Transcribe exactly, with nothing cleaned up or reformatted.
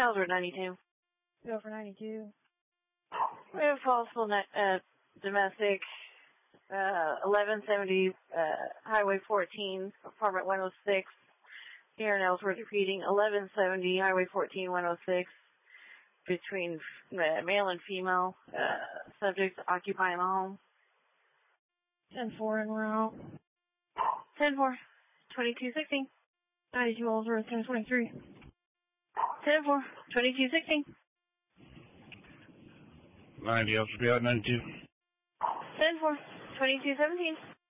Ellsworth ninety-two. Go for ninety-two. We have possible uh, domestic, uh, eleven seventy, uh, Highway fourteen, apartment one oh six, here in Ellsworth, repeating, eleven seventy, Highway fourteen, one oh six, between uh, male and female, uh, subjects occupying the home. ten four en route. ten four, twenty-two sixteen. ninety-two Ellsworth, ten twenty-three. ten four, twenty-two sixteen. ninety Ellsworth, ninety-two. ten four, twenty-two seventeen.